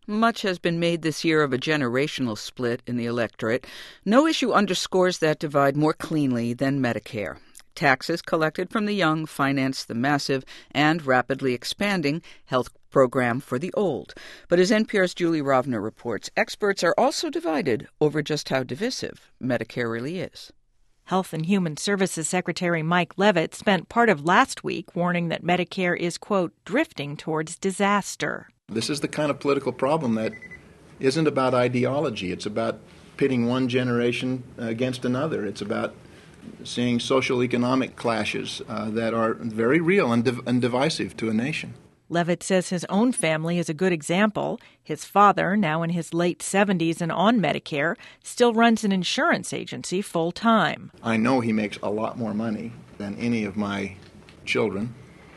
Much has been made this year of a generational split in the electorate. No issue underscores that divide more cleanly than Medicare. Taxes collected from the young finance the massive and rapidly expanding health program for the old. But as NPR's Julie Rovner reports, experts are also divided over just how divisive Medicare really is. Health and Human Services Secretary Mike Leavitt spent part of last week warning that Medicare is, quote, drifting towards disaster. This is the kind of political problem that isn't about ideology. It's about pitting one generation against another. It's about seeing social economic clashes that are very real and divisive to a nation. Leavitt says his own family is a good example. His father, now in his late 70s and on Medicare, still runs an insurance agency full-time. I know he makes a lot more money than any of my children.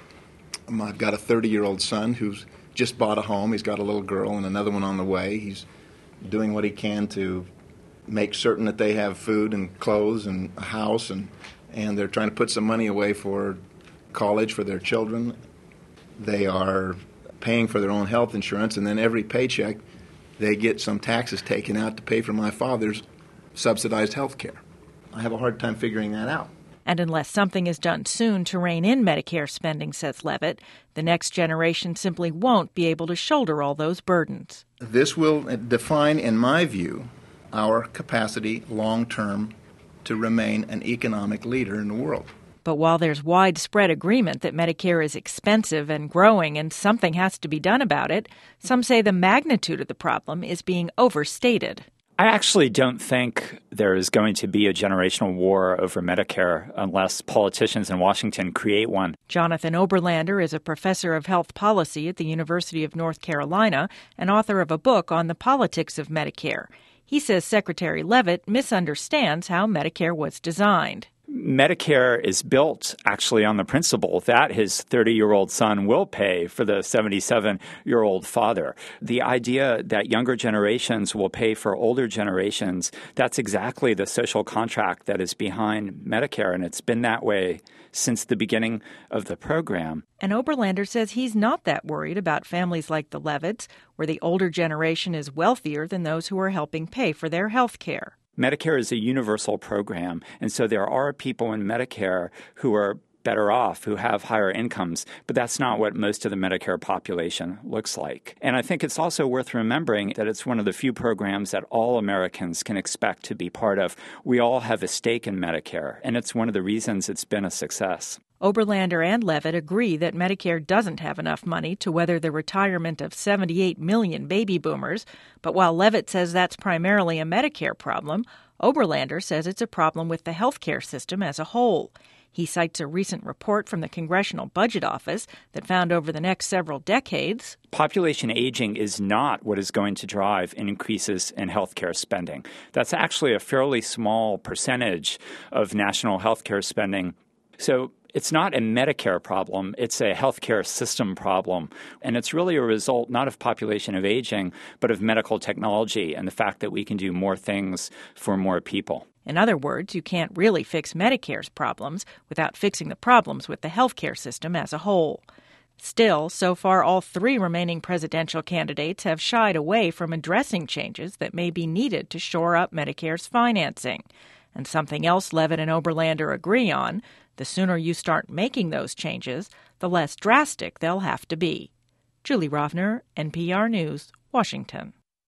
I've got a 30-year-old son who's just bought a home. He's got a little girl and another one on the way. He's doing what he can to make certain that they have food and clothes and a house, and they're trying to put some money away for college for their children. They are paying for their own health insurance, and then every paycheck they get some taxes taken out to pay for my father's subsidized health care. I have a hard time figuring that out. And unless something is done soon to rein in Medicare spending, says Leavitt, the next generation simply won't be able to shoulder all those burdens. This will define, in my view, our capacity long-term to remain an economic leader in the world. But while there's widespread agreement that Medicare is expensive and growing and something has to be done about it, some say the magnitude of the problem is being overstated. I actually don't think there is going to be a generational war over Medicare unless politicians in Washington create one. Jonathan Oberlander is a professor of health policy at the University of North Carolina and author of a book on the politics of Medicare. He says Secretary Leavitt misunderstands how Medicare was designed. Medicare is built actually on the principle that his 30-year-old son will pay for the 77-year-old father. The idea that younger generations will pay for older generations, that's exactly the social contract that is behind Medicare, and it's been that way since the beginning of the program. And Oberlander says he's not that worried about families like the Leavitts, where the older generation is wealthier than those who are helping pay for their health care. Medicare is a universal program, and so there are people in Medicare who are better off, who have higher incomes, but that's not what most of the Medicare population looks like. And I think it's also worth remembering that it's one of the few programs that all Americans can expect to be part of. We all have a stake in Medicare, and it's one of the reasons it's been a success. Oberlander and Leavitt agree that Medicare doesn't have enough money to weather the retirement of 78 million baby boomers. But while Leavitt says that's primarily a Medicare problem, Oberlander says it's a problem with the health care system as a whole. He cites a recent report from the Congressional Budget Office that found over the next several decades, population aging is not what is going to drive increases in health care spending. That's actually a fairly small percentage of national health care spending. So it's not a Medicare problem, it's a healthcare system problem. And it's really a result not of population of aging, but of medical technology and the fact that we can do more things for more people. In other words, you can't really fix Medicare's problems without fixing the problems with the healthcare system as a whole. Still, so far, all three remaining presidential candidates have shied away from addressing changes that may be needed to shore up Medicare's financing. And something else Leavitt and Oberlander agree on, the sooner you start making those changes, the less drastic they'll have to be. Julie Rovner, NPR News, Washington.